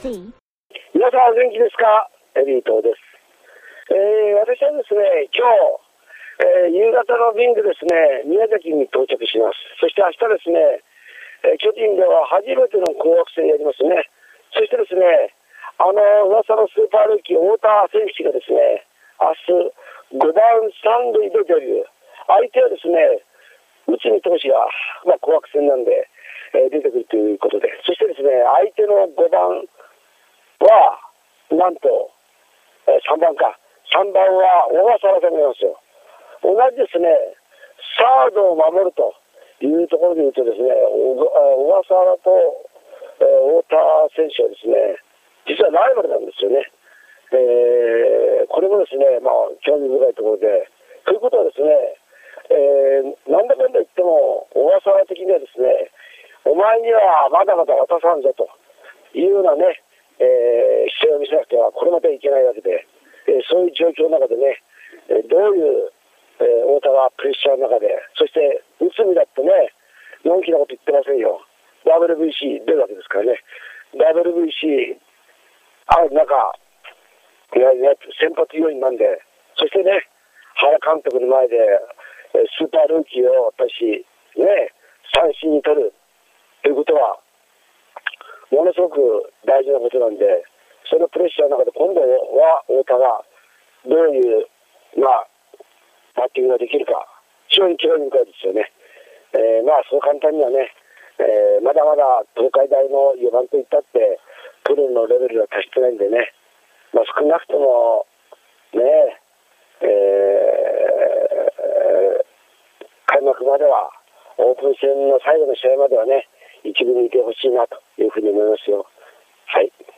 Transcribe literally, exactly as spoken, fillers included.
C。 皆さん元気ですか？エリートです。えー、私はですね、今日、えー、夕方の便でですね、宮崎に到着します。そして明日ですね、えー、巨人では初めての紅白戦やりますね。そしてですね、あの噂のスーパールーキー太田選手がですね、明日ごばん三塁でデビュー。相手はですね、内海投手が、まあ、紅白戦なんで、えー、出てくるということで、そしてですね、相手のごばんは、なんと、えー、さんばんか。さんばんは小笠原さんがいますよ。同じですね、サードを守るというところで言うとですね、小笠原と、えー、太田選手はですね、実はライバルなんですよね。えー、これもですね、まあ、興味深いところで、ということはですね、えー、なんだかんだ言っても、小笠原的にはですね、お前にはまだまだ渡さんぞというようなね、えー、姿勢を見せなくてはこれまたいけないわけで、えー、そういう状況の中でね、えー、どういう、えー、太田がプレッシャーの中で、そして内海だってね、のんきなこと言ってませんよ。ダブリュービーシー 出るわけですからね。ダブリュービーシー ある中、いやいや先発要員なんで、そしてね、原監督の前でスーパールーキーを私、ね、三振に取るということは、ものすごく大事なことなんで、そのプレッシャーの中で今度は太田がどういう、まあ、バッティングができるか、非常に興味深いですよね。えー、まあ、そう簡単にはね、えー、まだまだ東海大のよばんといったって、プロのレベルが達してないんでね、まあ、少なくとも、ね、えー、開幕までは、オープン戦の最後の試合まではね、一部にいてほしいなというふうに思いますよ。はい。